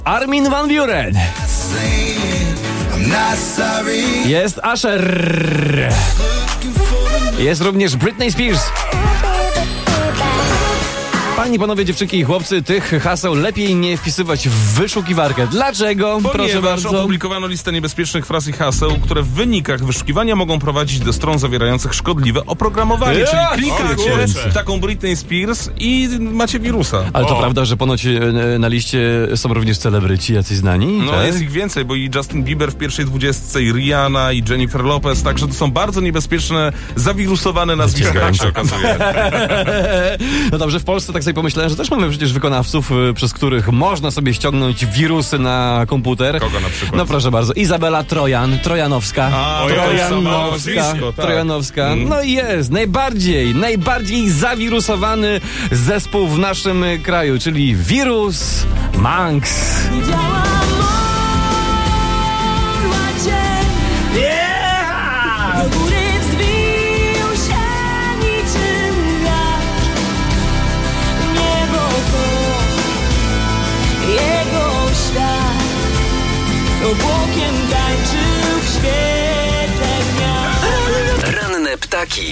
Armin van Buuren. Jest Usher. Jest również Britney Spears. Panie, panowie, dziewczynki i chłopcy, tych haseł lepiej nie wpisywać w wyszukiwarkę. Dlaczego? Proszę bardzo. Opublikowano listę niebezpiecznych fraz i haseł, które w wynikach wyszukiwania mogą prowadzić do stron zawierających szkodliwe oprogramowanie. Czyli klikacie w taką Britney Spears i macie wirusa. Ale to prawda, że ponoć na liście są również celebryci jacyś znani? No tak? jest ich więcej, bo i Justin Bieber w pierwszej 20, i Rihanna, i Jennifer Lopez, także to są bardzo niebezpieczne, zawirusowane nazwiska, jak się okazuje. No dobrze, w Polsce tak sobie pomyślałem, że też mamy przecież wykonawców, przez których można sobie ściągnąć wirusy na komputer. Kogo na przykład? No proszę bardzo, Izabela Trojanowska. Trojanowska. No i jest, najbardziej zawirusowany zespół w naszym kraju, czyli Wirus Manx. Ranne ptaki.